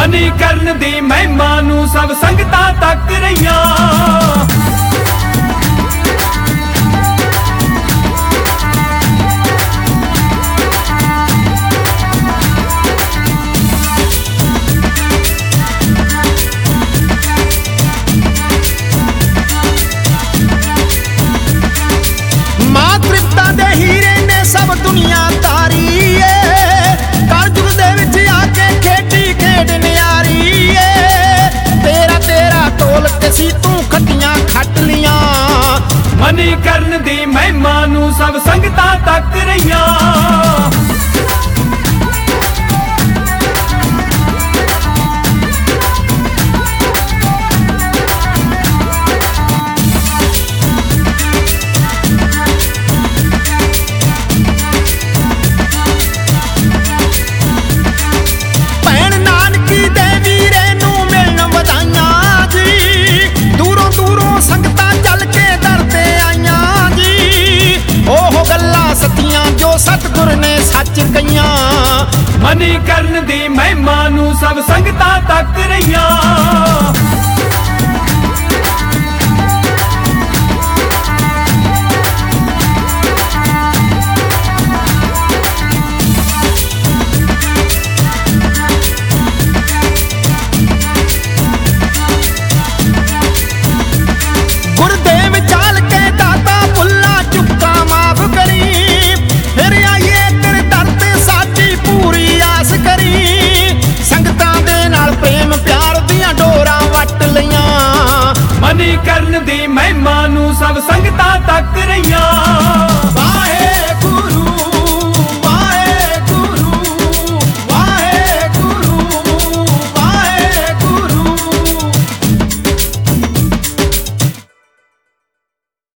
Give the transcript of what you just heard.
ਮਨੀਕਰਨ ਦੀ ਮਹਿਮਾ ਨੂੰ ਸਭ ਸੰਗਤਾਂ ਤੱਕ ਰਹੀਆਂ। ਮਾਂ ਤ੍ਰਿਪਤਾ ਦੇ ਹੀਰੇ ਨੇ ਸਭ ਦੁਨੀਆ ਤਾਰੀ ਏ, ਕਲਯੁਗ ਦੇ ਵਿੱਚ ਆ ਕੇ ਖੇਡੀ ਖੇਡ ਨਿਆਰੀ ਏ। ਤੇਰਾ ਢੋਲ ਤੇ ਸੀ ਤੂੰ ਖੱਟੀਆਂ ਖੱਟ ਲੀਆਂ। ਮਨੀਕਰਨ ਦੀ ਮਹਿਮਾ ਨੂੰ ਸਭ ਸੰਗਤਾਂ ਤੱਕ ਰਹੀਆਂ। ਸਤਿਗੁਰ ਨੇ ਸੱਚ ਕਈਆਂ। ਮਨੀਕਰਨ ਦੀ ਮਹਿਮਾ ਨੂੰ ਸਭ ਸੰਗਤਾਂ ਤੱਕ ਰਹੀਆਂ।